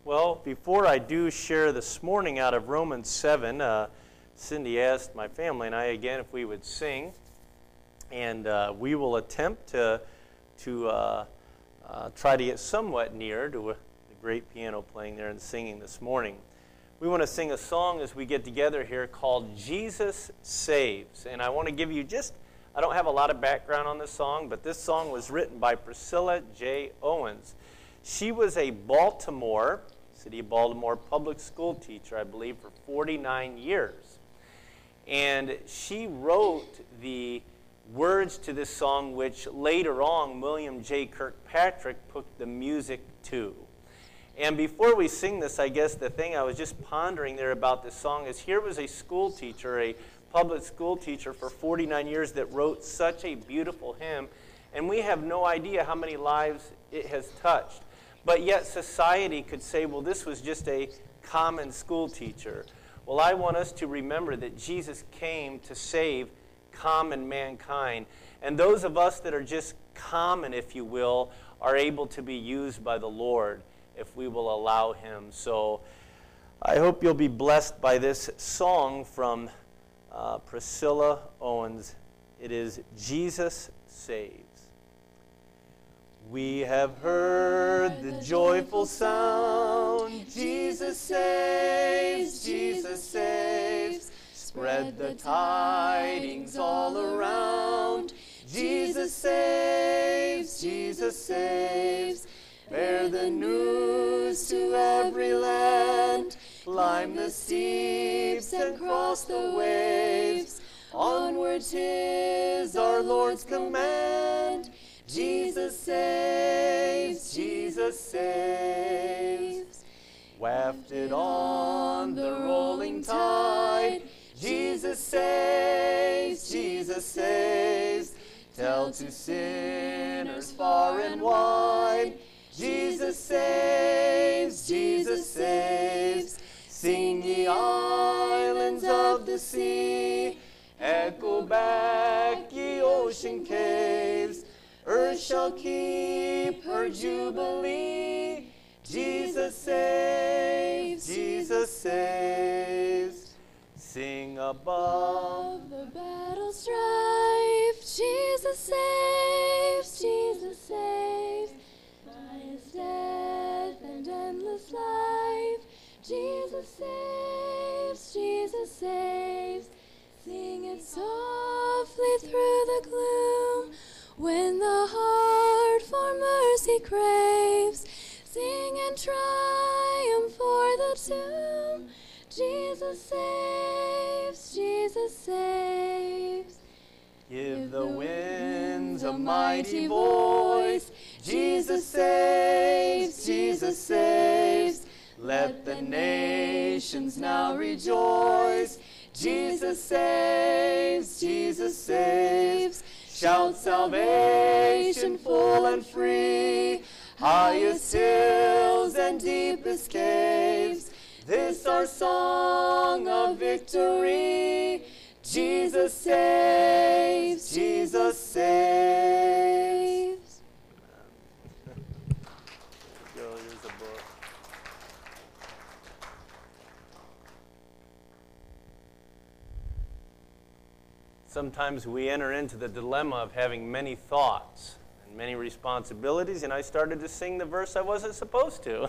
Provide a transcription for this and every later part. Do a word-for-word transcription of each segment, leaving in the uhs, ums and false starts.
Well, before I do share this morning out of Romans seven, uh, Cindy asked my family and I again if we would sing, and uh, we will attempt to to uh, uh, try to get somewhat near to a, the great piano playing there and singing this morning. We want to sing a song as we get together here called Jesus Saves, and I want to give you just, I don't have a lot of background on this song, but this song was written by Priscilla J. Owens. She was a Baltimore, City of Baltimore public school teacher, I believe, for forty-nine years. And she wrote the words to this song, which later on William J. Kirkpatrick put the music to. And before we sing this, I guess the thing I was just pondering there about this song is here was a school teacher, a public school teacher for forty-nine years that wrote such a beautiful hymn, and we have no idea how many lives it has touched. But yet society could say, well, this was just a common school teacher. Well, I want us to remember that Jesus came to save common mankind. And those of us that are just common, if you will, are able to be used by the Lord if we will allow Him. So I hope you'll be blessed by this song from uh, Priscilla Owens. It is Jesus Saves. We have heard the joyful sound, Jesus saves, Jesus saves. Spread the tidings all around, Jesus saves, Jesus saves. Bear the news to every land, climb the steeps and cross the waves. Onward 'tis our Lord's command, Jesus saves, Jesus saves. Wafted on the rolling tide, Jesus saves, Jesus saves. Tell to sinners far and wide, Jesus saves, Jesus saves. Sing ye islands of the sea, echo back ye ocean caves. Earth shall keep her jubilee. Jesus saves, Jesus saves. Sing above the battle strife, Jesus saves, Jesus saves. By His death and endless life, Jesus saves, Jesus saves. Sing it softly through the gloom, when the heart for mercy craves. Sing in triumph for the tomb, Jesus saves, Jesus saves. Give the winds a mighty voice, Jesus saves, Jesus saves. Let the nations now rejoice, Jesus saves, Jesus saves. Shout salvation full and free, highest hills and deepest caves. This our song of victory, Jesus saves, Jesus saves. Go, here's a book. Sometimes we enter into the dilemma of having many thoughts and many responsibilities, and I started to sing the verse I wasn't supposed to.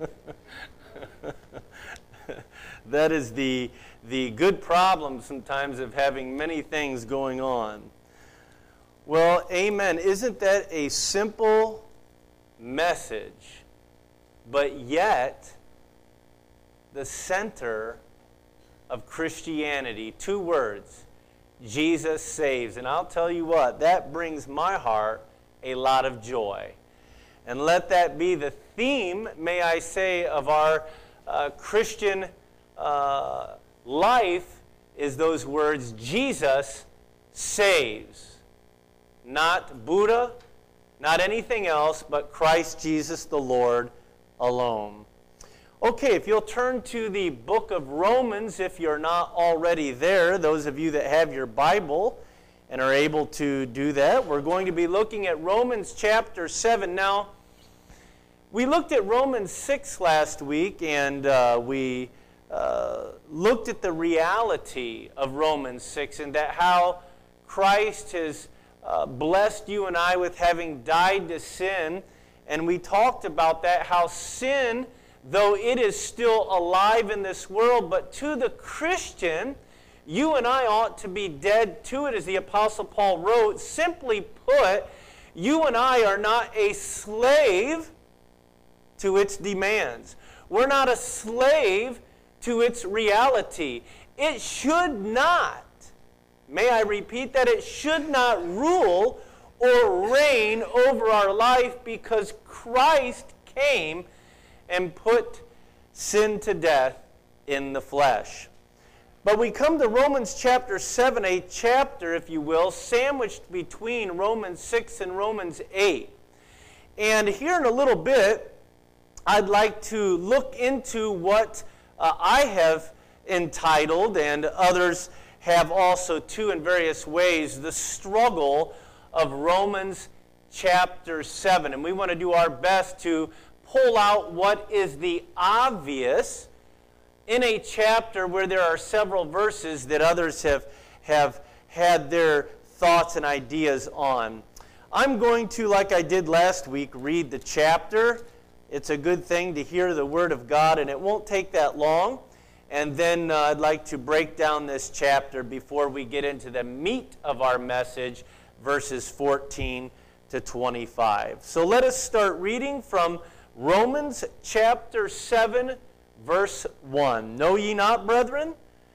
That is the, the good problem sometimes of having many things going on. Well, amen. Isn't that a simple message, but yet the center of Christianity? Two words, Jesus saves. And I'll tell you what, that brings my heart a lot of joy. And let that be the theme, may I say, of our uh, Christian uh, life, is those words, Jesus saves. Not Buddha, not anything else, but Christ Jesus the Lord alone. Okay, if you'll turn to the book of Romans, if you're not already there, those of you that have your Bible and are able to do that, we're going to be looking at Romans chapter seven. Now, We looked at Romans six last week, and uh, we uh, looked at the reality of Romans six and that how Christ has uh, blessed you and I with having died to sin. And we talked about that, how sin, though it is still alive in this world, but to the Christian, you and I ought to be dead to it, as the Apostle Paul wrote. Simply put, you and I are not a slave to its demands. We're not a slave to its reality. It should not, may I repeat that, it should not rule or reign over our life, because Christ came and put sin to death in the flesh. But we come to Romans chapter seven, a chapter, if you will, sandwiched between Romans six and Romans eight. And here in a little bit, I'd like to look into what uh, I have entitled, and others have also too in various ways, the struggle of Romans chapter seven. And we want to do our best to pull out what is the obvious in a chapter where there are several verses that others have, have had their thoughts and ideas on. I'm going to, like I did last week, read the chapter. It's a good thing to hear the Word of God, and it won't take that long. And then uh, I'd like to break down this chapter before we get into the meat of our message, verses fourteen to twenty-five. So let us start reading from Romans chapter seven, verse one. Know ye not, brethren?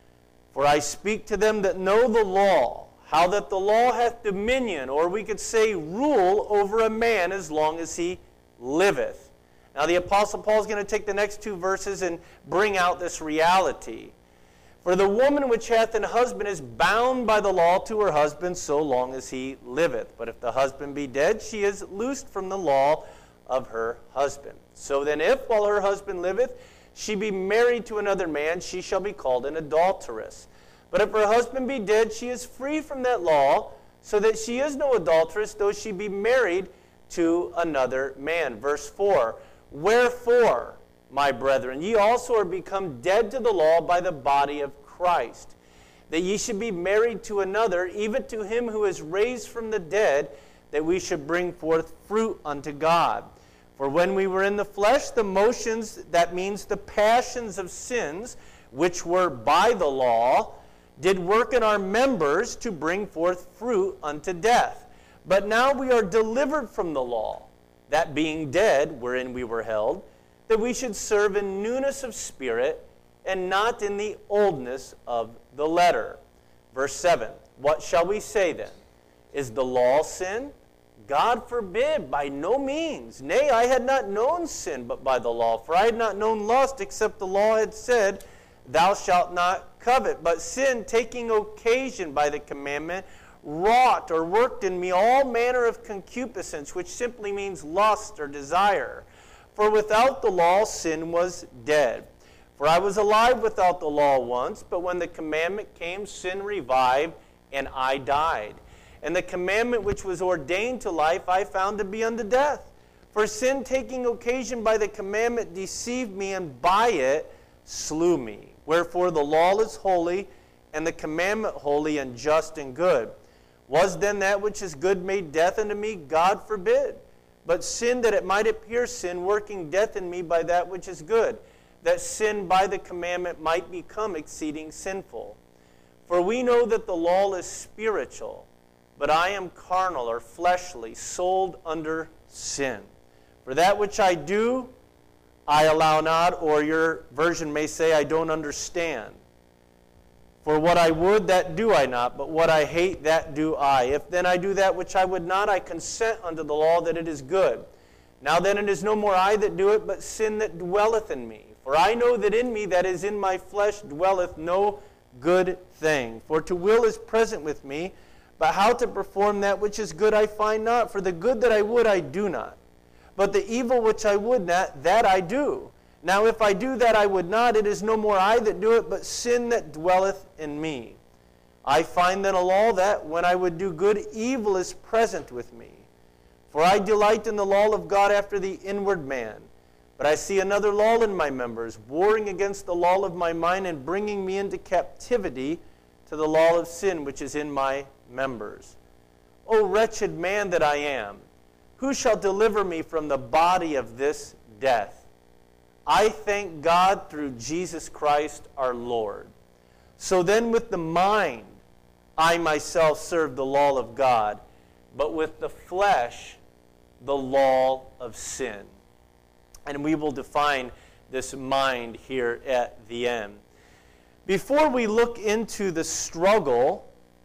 For I speak to them that know the law, how that the law hath dominion, or we could say rule, over a man as long as he liveth. Now the Apostle Paul is going to take the next two verses and bring out this reality. For the woman which hath an husband is bound by the law to her husband so long as he liveth. But if the husband be dead, she is loosed from the law of her husband. So then if, while her husband liveth, she be married to another man, she shall be called an adulteress. But if her husband be dead, she is free from that law, so that she is no adulteress, though she be married to another man. Verse four, wherefore, my brethren, ye also are become dead to the law by the body of Christ, that ye should be married to another, even to him who is raised from the dead, that we should bring forth fruit unto God. For when we were in the flesh, the motions, that means the passions of sins, which were by the law, did work in our members to bring forth fruit unto death. But now we are delivered from the law, that being dead, wherein we were held, that we should serve in newness of spirit, and not in the oldness of the letter. Verse seven, what shall we say then? Is the law sin? God forbid, by no means. Nay, I had not known sin but by the law, for I had not known lust, except the law had said, thou shalt not covet. But sin, taking occasion by the commandment, wrought or worked in me all manner of concupiscence, which simply means lust or desire. For without the law, sin was dead. For I was alive without the law once, but when the commandment came, sin revived, and I died. And the commandment which was ordained to life I found to be unto death. For sin, taking occasion by the commandment, deceived me, and by it slew me. Wherefore the law is holy, and the commandment holy, and just and good. Was then that which is good made death unto me? God forbid. But sin, that it might appear sin, working death in me by that which is good, that sin by the commandment might become exceeding sinful. For we know that the law is spiritual, but I am carnal, or fleshly, sold under sin. For that which I do, I allow not, or your version may say, I don't understand. For what I would, that do I not, but what I hate, that do I. If then I do that which I would not, I consent unto the law that it is good. Now then it is no more I that do it, but sin that dwelleth in me. For I know that in me, that is in my flesh, dwelleth no good thing. For to will is present with me, but how to perform that which is good I find not. For the good that I would, I do not. But the evil which I would not, that I do. Now if I do that I would not, it is no more I that do it, but sin that dwelleth in me. I find then a law that, when I would do good, evil is present with me. For I delight in the law of God after the inward man, But I see another law in my members, warring against the law of my mind and bringing me into captivity to the law of sin which is in my members. O wretched man that I am, who shall deliver me from the body of this death? I thank God through Jesus Christ our Lord. So then with the mind I myself serve the law of God, but with the flesh the law of sin. And we will define this mind here at the end. Before we look into the struggle,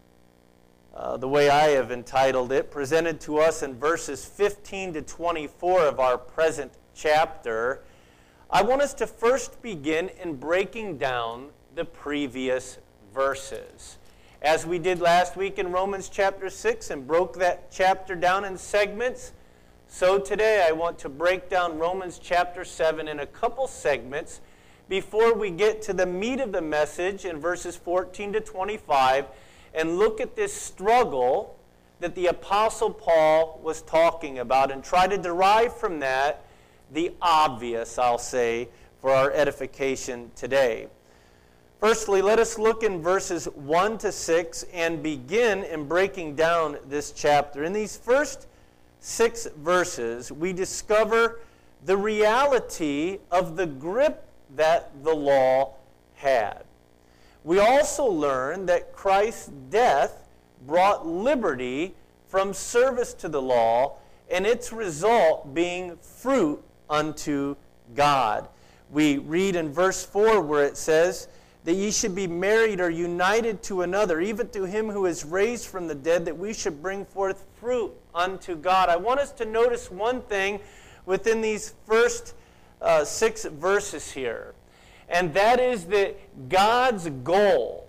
uh, the way I have entitled it, presented to us in verses fifteen to twenty-four of our present chapter, I want us to first begin in breaking down the previous verses. As we did last week in Romans chapter six and broke that chapter down in segments, so today I want to break down Romans chapter seven in a couple segments before we get to the meat of the message in verses fourteen to twenty-five and look at this struggle that the Apostle Paul was talking about and try to derive from that the obvious, I'll say, for our edification today. Firstly, let us look in verses one to six and begin in breaking down this chapter. In these first six verses, we discover the reality of the grip that the law had. We also learn that Christ's death brought liberty from service to the law, and its result being fruit unto God. We read in verse four where it says that ye should be married or united to another, even to him who is raised from the dead, that we should bring forth fruit unto God. I want us to notice one thing within these first uh, six verses here, and that is that God's goal,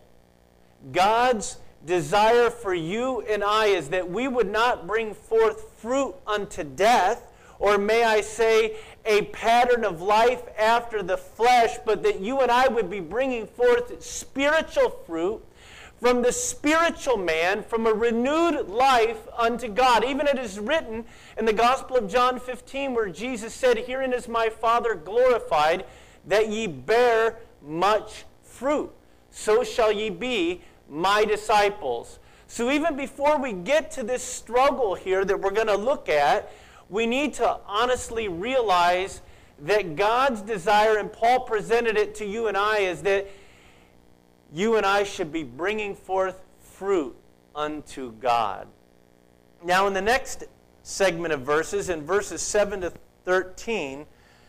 God's desire for you and I is that we would not bring forth fruit unto death, or may I say, a pattern of life after the flesh, but that you and I would be bringing forth spiritual fruit from the spiritual man, from a renewed life unto God. Even it is written in the Gospel of John fifteen, where Jesus said, herein is my Father glorified, that ye bear much fruit. So shall ye be my disciples. So even before we get to this struggle here that we're going to look at, we need to honestly realize that God's desire, and Paul presented it to you and I, is that you and I should be bringing forth fruit unto God. Now in the next segment of verses, in verses seven to thirteen,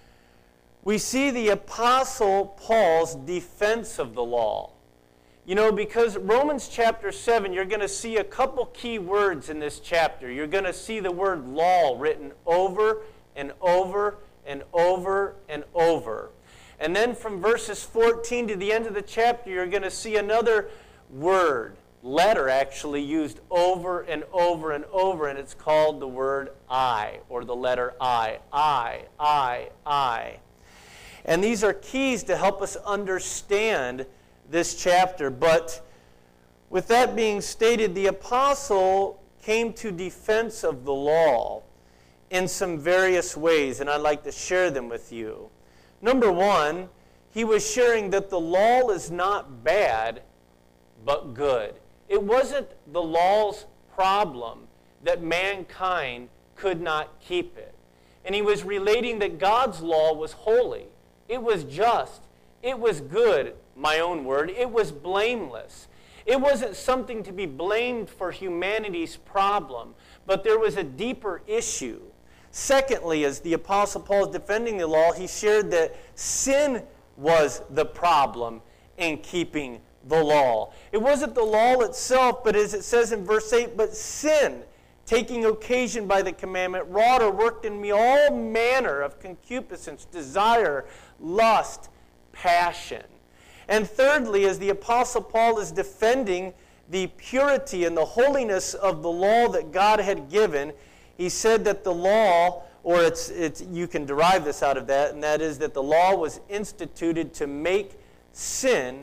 we see the Apostle Paul's defense of the law. You know, because Romans chapter seven, you're going to see a couple key words in this chapter. You're going to see the word law written over and over and over and over. And then from verses fourteen to the end of the chapter, you're going to see another word, letter actually, used over and over and over, and it's called the word I, or the letter I. I, I, I. And these are keys to help us understand this chapter. But with that being stated, the apostle came to defense of the law in some various ways, and I'd like to share them with you. Number one, he was sharing that the law is not bad, but good. It wasn't the law's problem that mankind could not keep it. And he was relating that God's law was holy. It was just. It was good, my own word. It was blameless. It wasn't something to be blamed for humanity's problem, but there was a deeper issue. Secondly, as the Apostle Paul is defending the law, he shared that sin was the problem in keeping the law. It wasn't the law itself, but as it says in verse eight, but sin, taking occasion by the commandment, wrought or worked in me all manner of concupiscence, desire, lust, passion. And thirdly, as the Apostle Paul is defending the purity and the holiness of the law that God had given, he said that the law, or it's, it's, you can derive this out of that, and that is that the law was instituted to make sin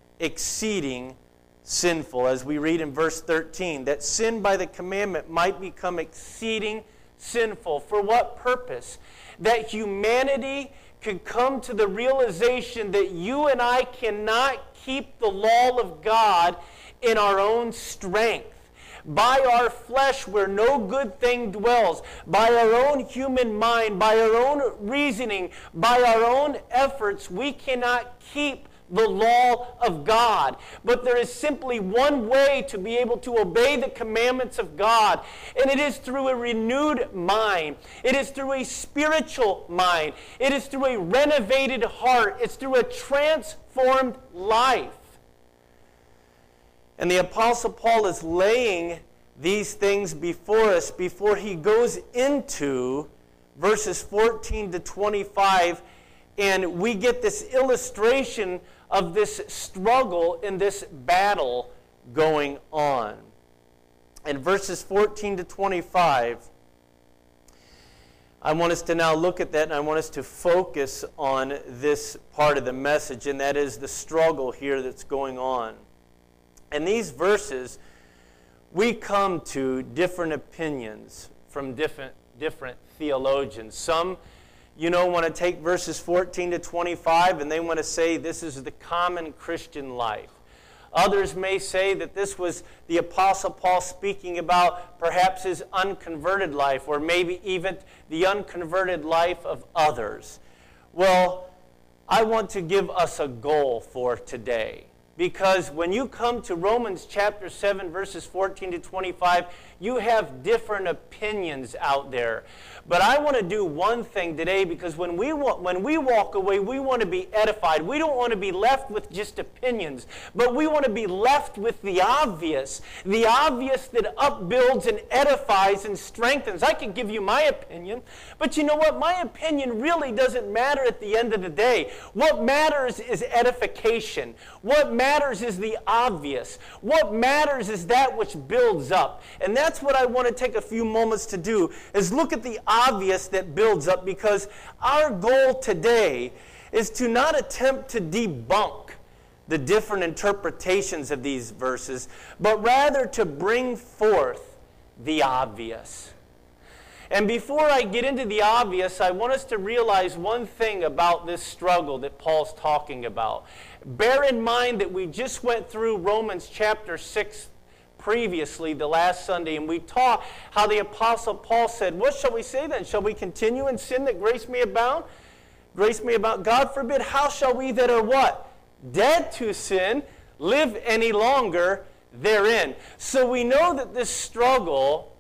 exceeding sinful. As we read in verse thirteen, that sin by the commandment might become exceeding sinful. For what purpose? That humanity could come to the realization that you and I cannot keep the law of God in our own strength. By our flesh where no good thing dwells, by our own human mind, by our own reasoning, by our own efforts, we cannot keep the law of God. But there is simply one way to be able to obey the commandments of God, and it is through a renewed mind. It is through a spiritual mind. It is through a renovated heart. It's through a transformed life. And the Apostle Paul is laying these things before us before he goes into verses fourteen to twenty-five, and we get this illustration of this struggle and this battle going on. In verses fourteen to twenty-five, I want us to now look at that, and I want us to focus on this part of the message, and that is the struggle here that's going on. In these verses, we come to different opinions from different, different theologians. Some, you know, want to take verses fourteen to twenty-five and they want to say this is the common Christian life. Others may say that this was the Apostle Paul speaking about perhaps his unconverted life, or maybe even the unconverted life of others. Well, I want to give us a goal for today. Because when you come to Romans chapter seven, verses fourteen to twenty-five, you have different opinions out there. But I want to do one thing today, because when we, when we walk away, we want to be edified. We don't want to be left with just opinions, but we want to be left with the obvious. The obvious that upbuilds and edifies and strengthens. I can give you my opinion, but you know what? My opinion really doesn't matter at the end of the day. What matters is edification. What matters is the obvious. What matters is that which builds up. And that's what I want to take a few moments to do, is look at the obvious that builds up, because our goal today is to not attempt to debunk the different interpretations of these verses, but rather to bring forth the obvious. And before I get into the obvious, I want us to realize one thing about this struggle that Paul's talking about. Bear in mind that we just went through Romans chapter six previously, the last Sunday, and we taught how the Apostle Paul said, what shall we say then? Shall we continue in sin that grace may abound? Grace may abound? God forbid. How shall we that are what? Dead to sin, live any longer therein? So we know that this struggle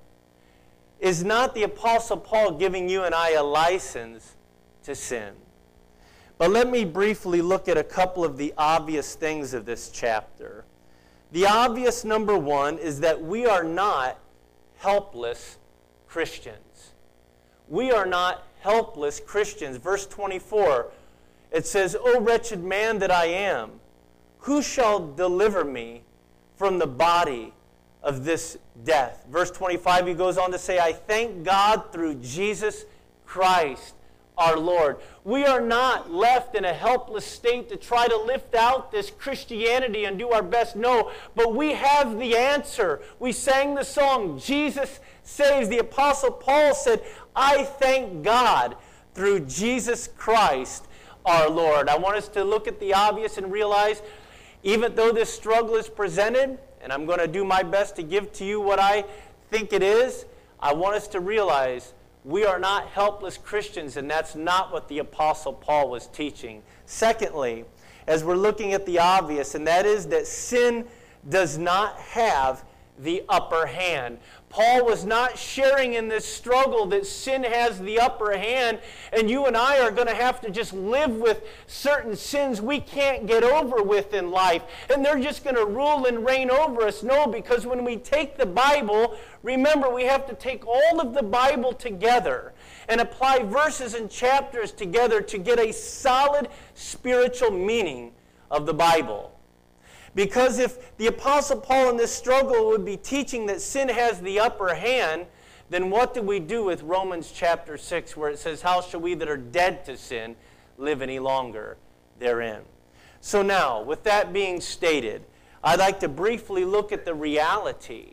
is not the Apostle Paul giving you and I a license to sin. But let me briefly look at a couple of the obvious things of this chapter. The obvious number one is that we are not helpless Christians. We are not helpless Christians. Verse twenty-four, it says, O wretched man that I am, who shall deliver me from the body of this death? Verse twenty-five, he goes on to say, I thank God through Jesus Christ our Lord. We are not left in a helpless state to try to lift out this Christianity and do our best. No, but we have the answer. We sang the song, Jesus Saves. The Apostle Paul said, I thank God through Jesus Christ our Lord. I want us to look at the obvious and realize, even though this struggle is presented, and I'm going to do my best to give to you what I think it is, I want us to realize we are not helpless Christians, and that's not what the Apostle Paul was teaching. Secondly, as we're looking at the obvious, and that is that sin does not have the upper hand. Paul was not sharing in this struggle that sin has the upper hand, and you and I are going to have to just live with certain sins we can't get over with in life, and they're just going to rule and reign over us. No, because when we take the Bible, remember, we have to take all of the Bible together and apply verses and chapters together to get a solid spiritual meaning of the Bible. Because if the Apostle Paul in this struggle would be teaching that sin has the upper hand, then what do we do with Romans chapter six, where it says, how shall we that are dead to sin live any longer therein? So now, with that being stated, I'd like to briefly look at the reality.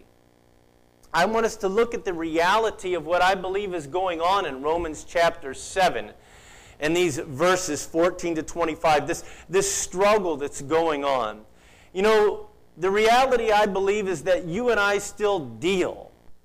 I want us to look at the reality of what I believe is going on in Romans chapter seven. in these verses fourteen to twenty-five, this, this struggle that's going on. You know, the reality, I believe, is that you and I still deal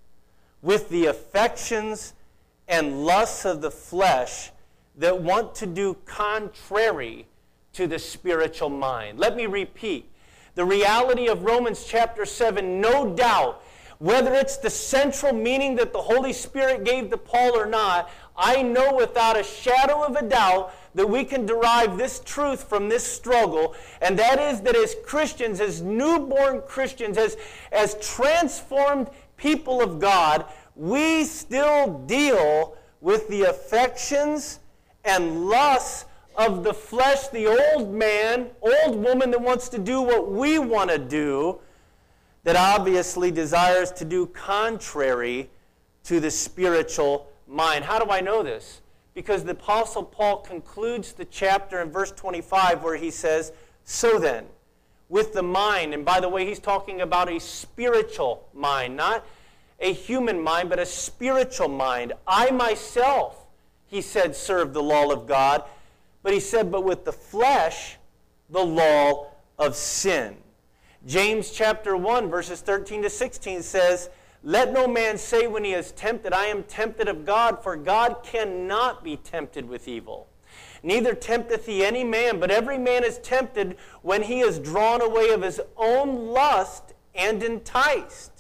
with the affections and lusts of the flesh that want to do contrary to the spiritual mind. Let me repeat. The reality of Romans chapter seven, no doubt, whether it's the central meaning that the Holy Spirit gave to Paul or not, I know without a shadow of a doubt that we can derive this truth from this struggle, and that is that as Christians, as newborn Christians, as, as transformed people of God, we still deal with the affections and lusts of the flesh, the old man, old woman that wants to do what we want to do, that obviously desires to do contrary to the spiritual mind. How do I know this? Because the Apostle Paul concludes the chapter in verse twenty-five where he says, so then, with the mind, and by the way, he's talking about a spiritual mind, not a human mind, but a spiritual mind. I myself, he said, serve the law of God. But he said, but with the flesh, the law of sin. James chapter one, verses thirteen to sixteen says, let no man say when he is tempted, I am tempted of God, for God cannot be tempted with evil. Neither tempteth he any man, but every man is tempted when he is drawn away of his own lust and enticed.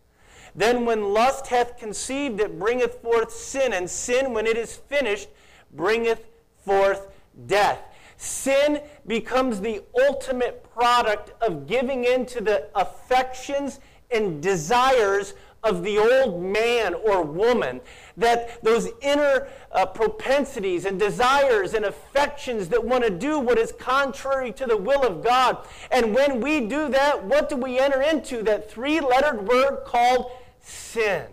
Then when lust hath conceived, it bringeth forth sin, and sin, when it is finished, bringeth forth death. Sin becomes the ultimate product of giving in to the affections and desires of the old man or woman, that those inner uh, propensities and desires and affections that want to do what is contrary to the will of God. And when we do that, what do we enter into? That three-lettered word called sin.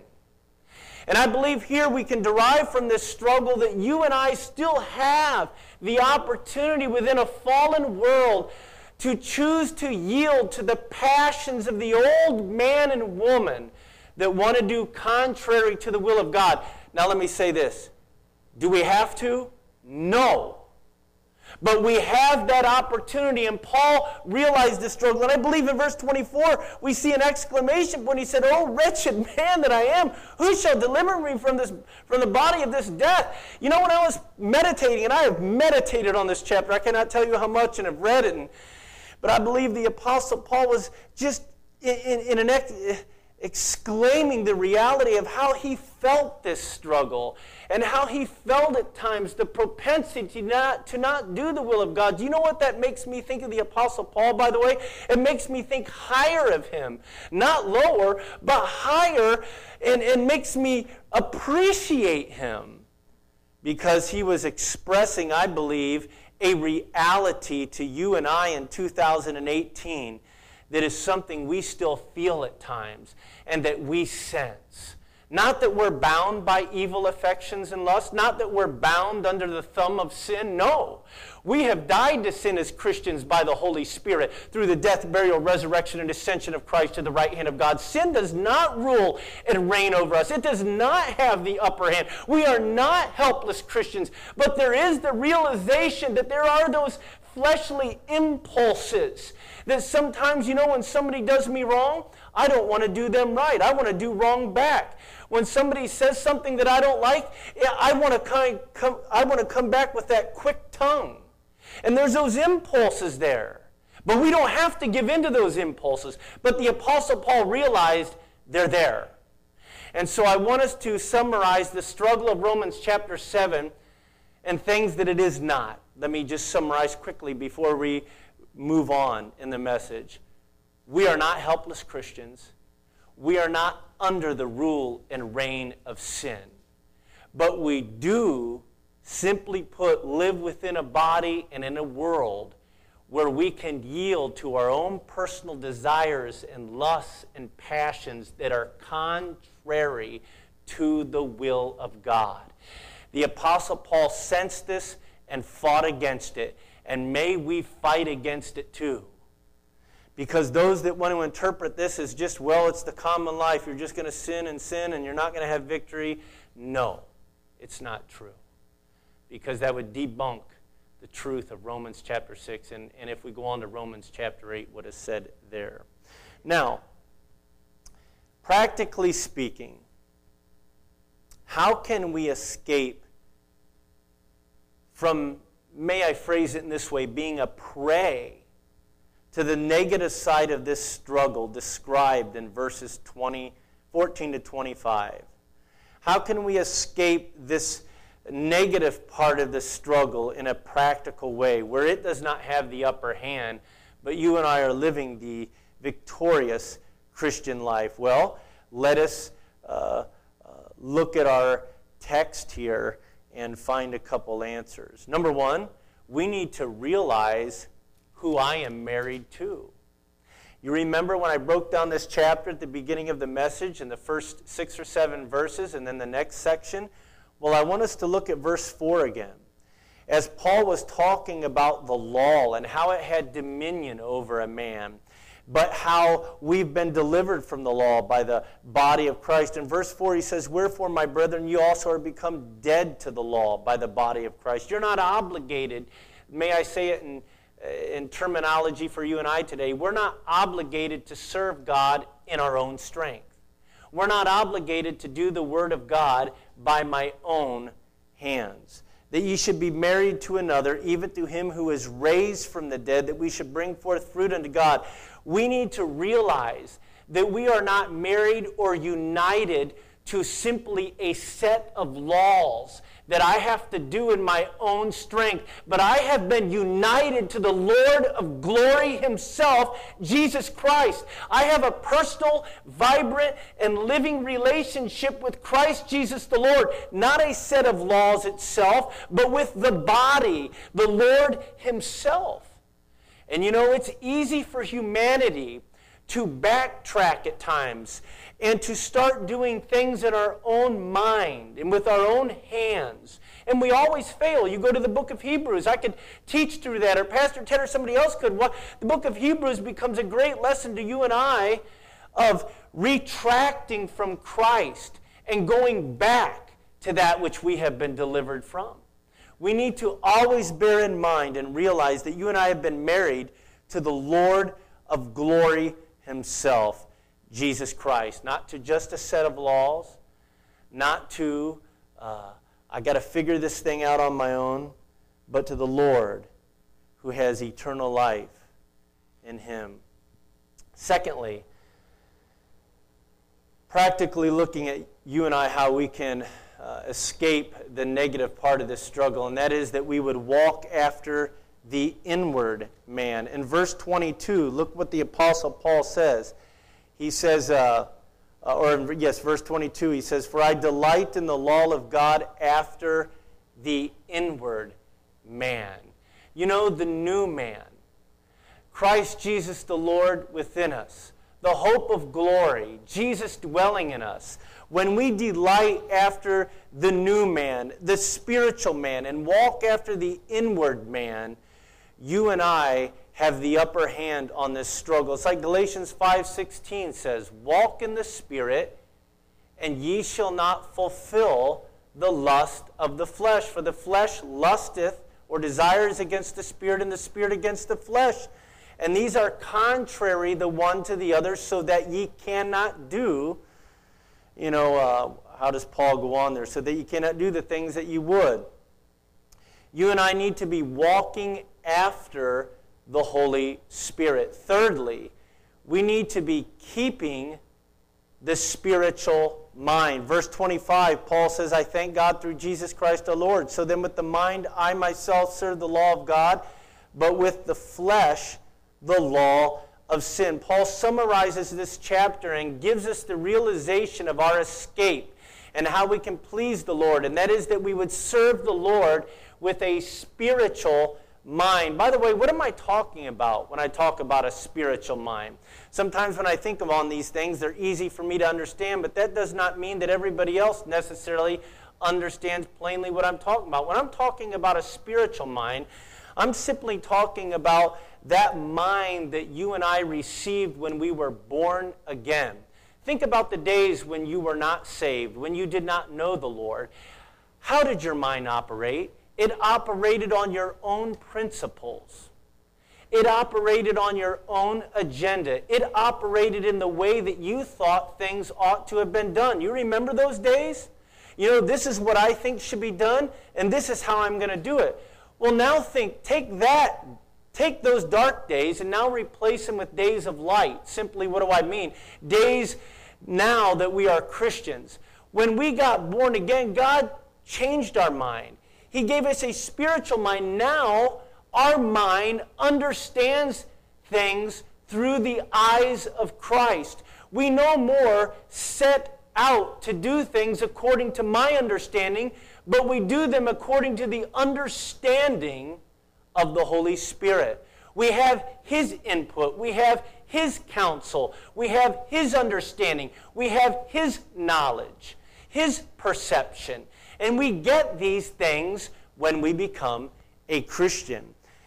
And I believe here we can derive from this struggle that you and I still have the opportunity within a fallen world to choose to yield to the passions of the old man and woman that want to do contrary to the will of God. Now let me say this. Do we have to? No. But we have that opportunity, and Paul realized this struggle. And I believe in verse twenty-four, we see an exclamation when he said, oh, wretched man that I am, who shall deliver me from this, from the body of this death? You know, when I was meditating, and I have meditated on this chapter, I cannot tell you how much, and have read it, and, but I believe the Apostle Paul was just in, in, in an ex, exclaiming the reality of how he felt this struggle and how he felt at times the propensity to not, to not do the will of God. Do you know what that makes me think of the Apostle Paul, by the way? It makes me think higher of him. Not lower, but higher, and, and makes me appreciate him because he was expressing, I believe, a reality to you and I in two thousand eighteen that is something we still feel at times and that we sense. Not that we're bound by evil affections and lust, not that we're bound under the thumb of sin. No. We have died to sin as Christians by the Holy Spirit through the death, burial, resurrection, and ascension of Christ to the right hand of God. Sin does not rule and reign over us. It does not have the upper hand. We are not helpless Christians, but there is the realization that there are those fleshly impulses that sometimes, you know, when somebody does me wrong, I don't want to do them right. I want to do wrong back. When somebody says something that I don't like, I want to kind of come, I want to come back with that quick tongue. And there's those impulses there. But we don't have to give in to those impulses. But the Apostle Paul realized they're there. And so I want us to summarize the struggle of Romans chapter seven and things that it is not. Let me just summarize quickly before we move on in the message. We are not helpless Christians. We are not under the rule and reign of sin. But we do, simply put, live within a body and in a world where we can yield to our own personal desires and lusts and passions that are contrary to the will of God. The Apostle Paul sensed this and fought against it. And may we fight against it too. Because those that want to interpret this as just, well, it's the common life. You're just going to sin and sin and you're not going to have victory. No, it's not true. because that would debunk the truth of Romans chapter six, and, and if we go on to Romans chapter eight, what is said there. Now, practically speaking, how can we escape from, may I phrase it in this way, being a prey to the negative side of this struggle described in verses twenty, fourteen to twenty-five? How can we escape this negative part of the struggle in a practical way where it does not have the upper hand, but you and I are living the victorious Christian life? Well, let us uh, uh, look at our text here and find a couple answers. Number one, we need to realize who I am married to. You remember when I broke down this chapter at the beginning of the message in the first six or seven verses and then the next section? Well, I want us to look at verse four again. As Paul was talking about the law and how it had dominion over a man, but how we've been delivered from the law by the body of Christ. In verse four, he says, "Wherefore, my brethren, you also are become dead to the law by the body of Christ." You're not obligated, may I say it in, in terminology for you and I today, we're not obligated to serve God in our own strength. We're not obligated to do the word of God by my own hands. That ye should be married to another, even to him who is raised from the dead, that we should bring forth fruit unto God. We need to realize that we are not married or united to simply a set of laws that I have to do in my own strength, but I have been united to the Lord of glory himself, Jesus Christ. I have a personal, vibrant, and living relationship with Christ Jesus the Lord. Not a set of laws itself, but with the body, the Lord himself. And you know, it's easy for humanity to backtrack at times and to start doing things in our own mind and with our own hands. And we always fail. You go to the book of Hebrews. I could teach through that, or Pastor Ted or somebody else could. What, the book of Hebrews becomes a great lesson to you and I of retracting from Christ and going back to that which we have been delivered from. We need to always bear in mind and realize that you and I have been married to the Lord of glory himself, Jesus Christ. Not to just a set of laws, not to, uh, I got to figure this thing out on my own, but to the Lord who has eternal life in him. Secondly, practically looking at you and I, how we can uh, escape the negative part of this struggle, and that is that we would walk after the inward man. In verse twenty-two, look what the Apostle Paul says. He says, uh, or in, yes, verse twenty-two, he says, "For I delight in the law of God after the inward man." You know, the new man. Christ Jesus the Lord within us. The hope of glory. Jesus dwelling in us. When we delight after the new man, the spiritual man, and walk after the inward man, you and I have the upper hand on this struggle. It's like Galatians five sixteen says, "Walk in the Spirit, and ye shall not fulfill the lust of the flesh. For the flesh lusteth or desires against the Spirit, and the Spirit against the flesh. And these are contrary the one to the other, so that ye cannot do," you know, uh, how does Paul go on there? "So that ye cannot do the things that you would." You and I need to be walking after the Holy Spirit. Thirdly, we need to be keeping the spiritual mind. Verse twenty-five, Paul says, "I thank God through Jesus Christ our Lord. So then with the mind I myself serve the law of God, but with the flesh the law of sin." Paul summarizes this chapter and gives us the realization of our escape and how we can please the Lord. And that is that we would serve the Lord with a spiritual mind. By the way, what am I talking about when I talk about a spiritual mind? Sometimes when I think of on these things, they're easy for me to understand, but that does not mean that everybody else necessarily understands plainly what I'm talking about. When I'm talking about a spiritual mind, I'm simply talking about that mind that you and I received when we were born again. Think about the days when you were not saved, when you did not know the Lord. How did your mind operate? It operated on your own principles. It operated on your own agenda. It operated in the way that you thought things ought to have been done. You remember those days? You know, this is what I think should be done, and this is how I'm going to do it. Well, now think, take that, take those dark days and now replace them with days of light. Simply, what do I mean? Days now that we are Christians. When we got born again, God changed our mind. He gave us a spiritual mind. Now, our mind understands things through the eyes of Christ. We no more set out to do things according to my understanding, but we do them according to the understanding of the Holy Spirit. We have His input. We have His counsel. We have His understanding. We have His knowledge, His perception. And we get these things when we become a Christian.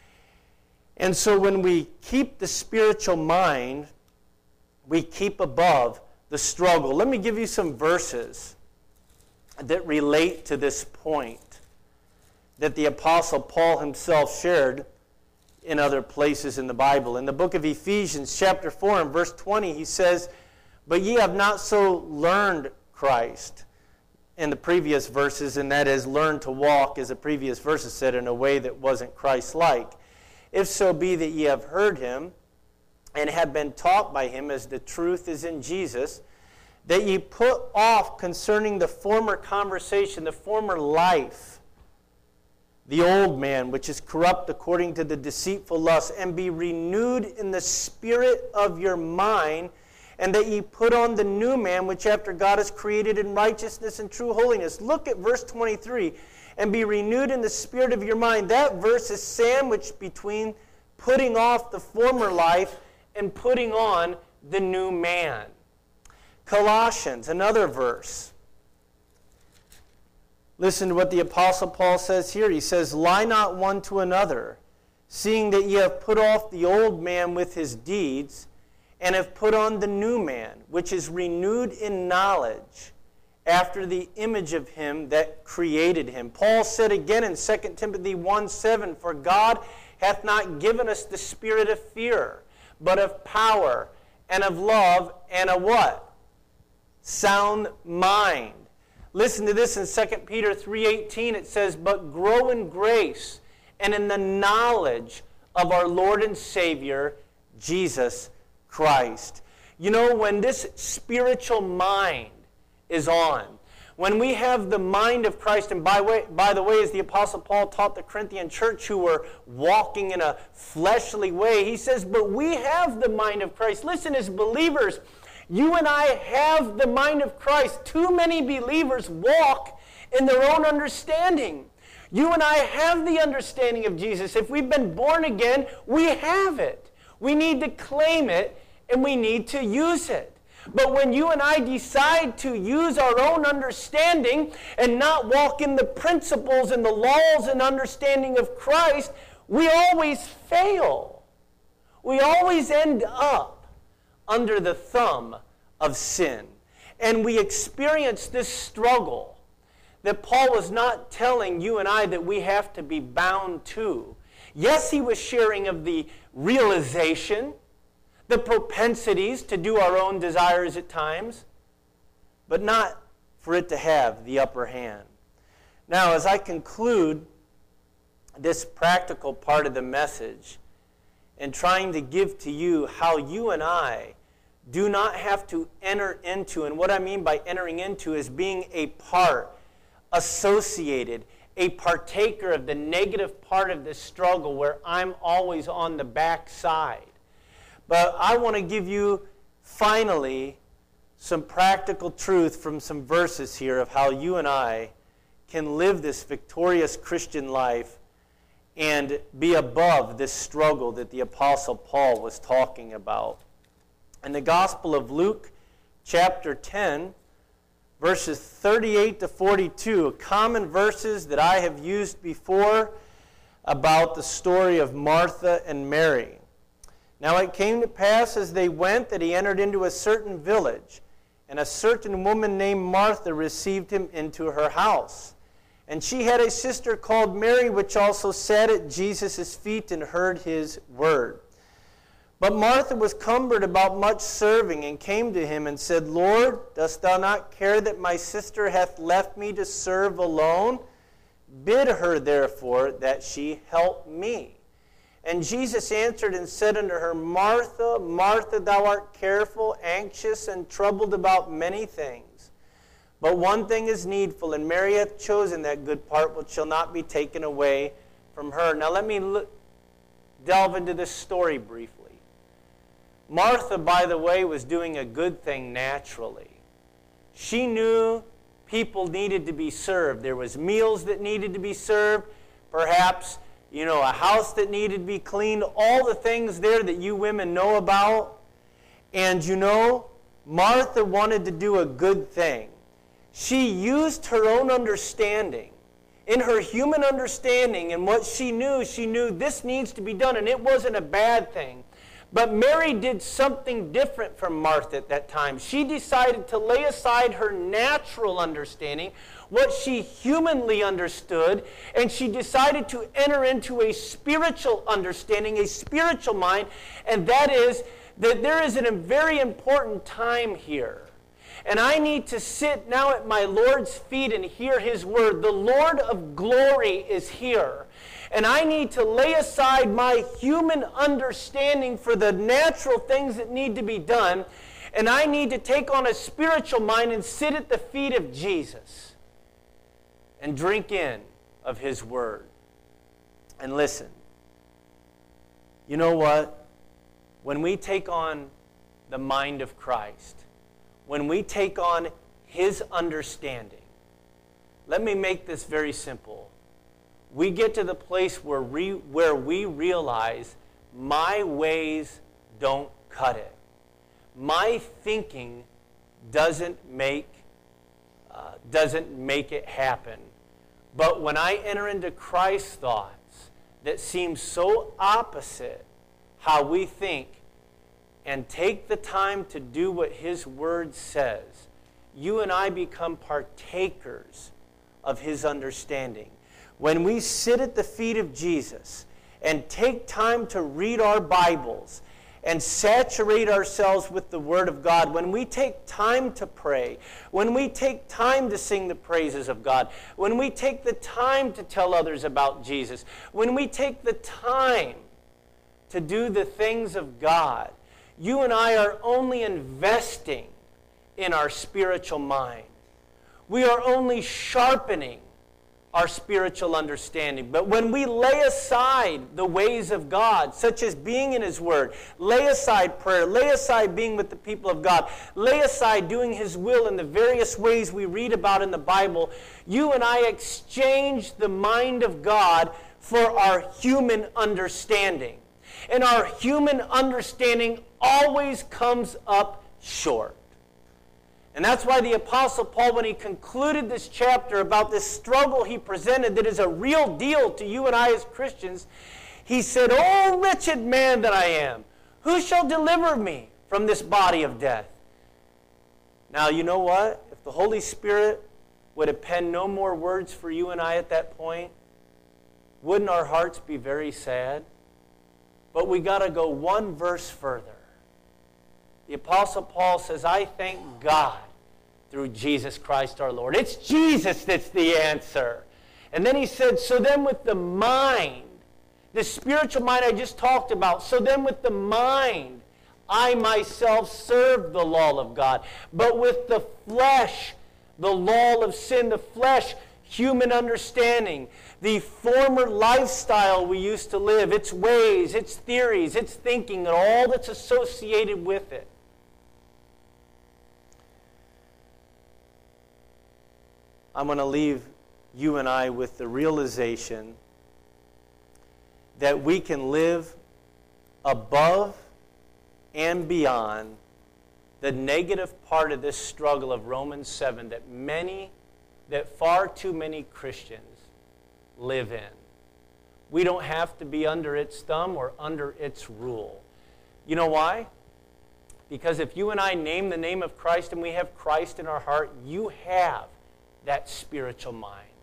And so when we keep the spiritual mind, we keep above the struggle. Let me give you some verses that relate to this point that the Apostle Paul himself shared in other places in the Bible. In the book of Ephesians chapter four and verse twenty, he says, "But ye have not so learned Christ," in the previous verses, and that is learned to walk, as the previous verses said, in a way that wasn't Christ-like. "If so be that ye have heard him, and have been taught by him, as the truth is in Jesus, that ye put off concerning the former conversation, the former life, the old man, which is corrupt according to the deceitful lust, and be renewed in the spirit of your mind, and that ye put on the new man, which after God is created in righteousness and true holiness." Look at verse twenty-three. "And be renewed in the spirit of your mind." That verse is sandwiched between putting off the former life and putting on the new man. Colossians, another verse. Listen to what the Apostle Paul says here. He says, "Lie not one to another, seeing that ye have put off the old man with his deeds, and have put on the new man, which is renewed in knowledge, after the image of him that created him." Paul said again in Second Timothy one seven, "For God hath not given us the spirit of fear, but of power, and of love, and a" what? Sound mind. Listen to this in Second Peter three eighteen. It says, "But grow in grace and in the knowledge of our Lord and Savior, Jesus Christ." You know, when this spiritual mind is on, when we have the mind of Christ, and by, way, by the way, as the Apostle Paul taught the Corinthian church who were walking in a fleshly way, he says, but we have the mind of Christ. Listen, as believers, you and I have the mind of Christ. Too many believers walk in their own understanding. You and I have the understanding of Jesus. If we've been born again, we have it. We need to claim it, and we need to use it. But when you and I decide to use our own understanding and not walk in the principles and the laws and understanding of Christ, we always fail. We always end up under the thumb of sin. And we experience this struggle that Paul was not telling you and I that we have to be bound to. Yes, he was sharing of the realization, the propensities to do our own desires at times, but not for it to have the upper hand. Now, as I conclude this practical part of the message and trying to give to you how you and I do not have to enter into, and what I mean by entering into is being a part, associated, a partaker of the negative part of this struggle where I'm always on the back side. But I want to give you, finally, some practical truth from some verses here of how you and I can live this victorious Christian life and be above this struggle that the Apostle Paul was talking about. In the Gospel of Luke, chapter ten, verses thirty-eight to forty-two, common verses that I have used before about the story of Martha and Mary. "Now it came to pass as they went that he entered into a certain village, and a certain woman named Martha received him into her house. And she had a sister called Mary, which also sat at Jesus' feet and heard his word. But Martha was cumbered about much serving, and came to him and said, Lord, dost thou not care that my sister hath left me to serve alone? Bid her therefore that she help me. And Jesus answered and said unto her, Martha, Martha, thou art careful, anxious, and troubled about many things. But one thing is needful, and Mary hath chosen that good part which shall not be taken away from her. Now let me look, delve into this story briefly. Martha, by the way, was doing a good thing naturally. She knew people needed to be served. There was meals that needed to be served. Perhaps, you know, a house that needed to be cleaned. All the things there that you women know about. And you know, Martha wanted to do a good thing. She used her own understanding. In her human understanding and what she knew, she knew this needs to be done, and it wasn't a bad thing. But Mary did something different from Martha at that time. She decided to lay aside her natural understanding, what she humanly understood, and she decided to enter into a spiritual understanding, a spiritual mind, and that is that there is a very important time here. And I need to sit now at my Lord's feet and hear his word. The Lord of glory is here. And I need to lay aside my human understanding for the natural things that need to be done. And I need to take on a spiritual mind and sit at the feet of Jesus and drink in of his word. And listen, you know what? When we take on the mind of Christ, when we take on his understanding, let me make this very simple. We get to the place where we, where we realize my ways don't cut it. My thinking doesn't make, uh, doesn't make it happen. But when I enter into Christ's thoughts that seem so opposite how we think, and take the time to do what his word says, you and I become partakers of his understanding. When we sit at the feet of Jesus and take time to read our Bibles and saturate ourselves with the Word of God, when we take time to pray, when we take time to sing the praises of God, when we take the time to tell others about Jesus, when we take the time to do the things of God, you and I are only investing in our spiritual mind. We are only sharpening our spiritual understanding. But when we lay aside the ways of God, such as being in his word, lay aside prayer, lay aside being with the people of God, lay aside doing his will in the various ways we read about in the Bible, you and I exchange the mind of God for our human understanding. And our human understanding always comes up short. And that's why the Apostle Paul, when he concluded this chapter about this struggle he presented that is a real deal to you and I as Christians, he said, "O wretched man that I am, who shall deliver me from this body of death?" Now, you know what? If the Holy Spirit would have penned no more words for you and I at that point, wouldn't our hearts be very sad? But we got to go one verse further. The Apostle Paul says, "I thank God through Jesus Christ our Lord." It's Jesus that's the answer. And then he said, so then with the mind, the spiritual mind I just talked about, so then with the mind, I myself serve the law of God. But with the flesh, the law of sin, the flesh, human understanding, the former lifestyle we used to live, its ways, its theories, its thinking, and all that's associated with it. I'm going to leave you and I with the realization that we can live above and beyond the negative part of this struggle of Romans seven that many, that far too many Christians live in. We don't have to be under its thumb or under its rule. You know why? Because if you and I name the name of Christ and we have Christ in our heart, you have that spiritual mind.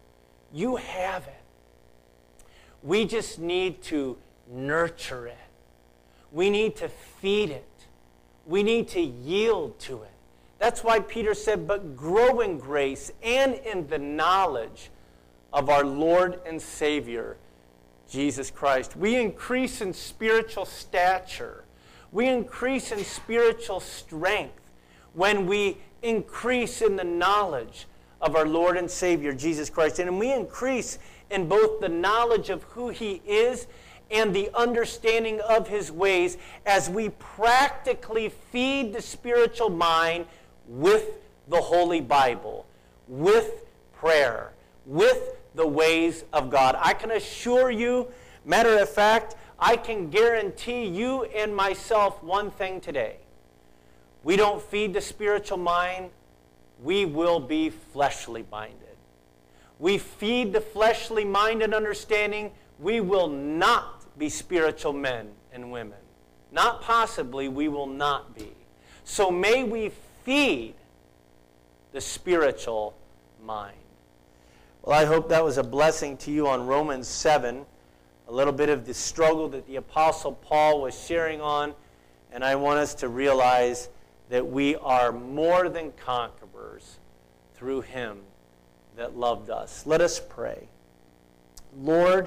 You have it. We just need to nurture it. We need to feed it. We need to yield to it. That's why Peter said, but grow in grace and in the knowledge of our Lord and Savior, Jesus Christ. We increase in spiritual stature. We increase in spiritual strength when we increase in the knowledge of our Lord and Savior, Jesus Christ. And we increase in both the knowledge of who He is and the understanding of His ways as we practically feed the spiritual mind with the Holy Bible, with prayer, with the ways of God. I can assure you, matter of fact, I can guarantee you and myself one thing today. We don't feed the spiritual mind, we will be fleshly minded. We feed the fleshly mind and understanding, we will not be spiritual men and women. Not possibly, we will not be. So may we feed the spiritual mind. Well, I hope that was a blessing to you on Romans seven, a little bit of the struggle that the Apostle Paul was sharing on, and I want us to realize that we are more than conquerors through Him that loved us. Let us pray. Lord,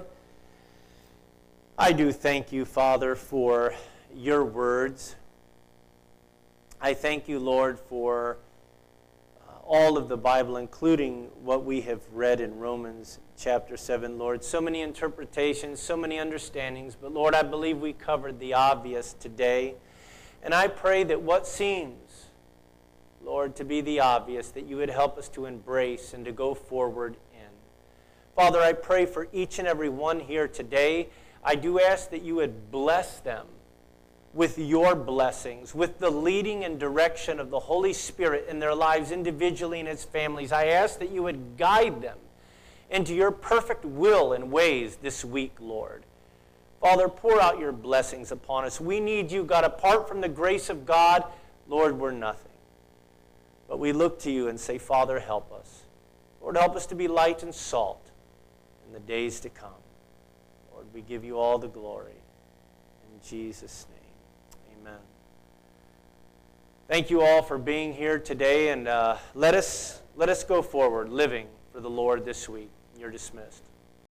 I do thank you, Father, for your words. I thank you, Lord, for uh, all of the Bible, including what we have read in Romans chapter seven, Lord. So many interpretations, so many understandings, but Lord, I believe we covered the obvious today. And I pray that what seems, Lord, to be the obvious, that you would help us to embrace and to go forward in. Father, I pray for each and every one here today. I do ask that you would bless them with your blessings, with the leading and direction of the Holy Spirit in their lives individually and as families. I ask that you would guide them into your perfect will and ways this week, Lord. Father, pour out your blessings upon us. We need you, God. Apart from the grace of God, Lord, we're nothing. But we look to you and say, Father, help us. Lord, help us to be light and salt in the days to come. Lord, we give you all the glory. In Jesus' name, amen. Thank you all for being here today, and uh, let us, let us go forward living for the Lord this week. You're dismissed.